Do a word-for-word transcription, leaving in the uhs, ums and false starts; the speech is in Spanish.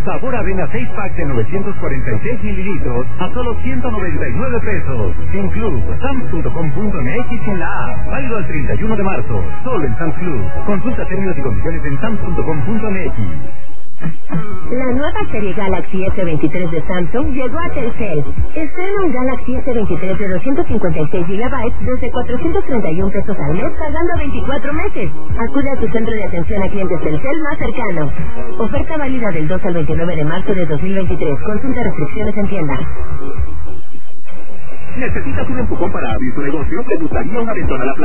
Sabor avena seis pack de novecientos cuarenta y seis mililitros a solo ciento noventa y nueve pesos. En Club, Sams punto com punto m x y en la app. Válido al treinta y uno de marzo. Solo en Sam's Club. Consulta términos y condiciones en Sams punto com punto m x. La nueva serie Galaxy S veintitrés de Samsung llegó a Telcel. Estrena un Galaxy S veintitrés de doscientos cincuenta y seis gigabytes desde cuatrocientos treinta y uno pesos al mes pagando veinticuatro meses. Acude a tu centro de atención a clientes Telcel más cercano. Oferta válida del dos al veintinueve de marzo de dos mil veintitrés. Consulta restricciones en tienda. ¿Necesitas un empujón para abrir tu negocio? ¿Te gustaría una ventana a la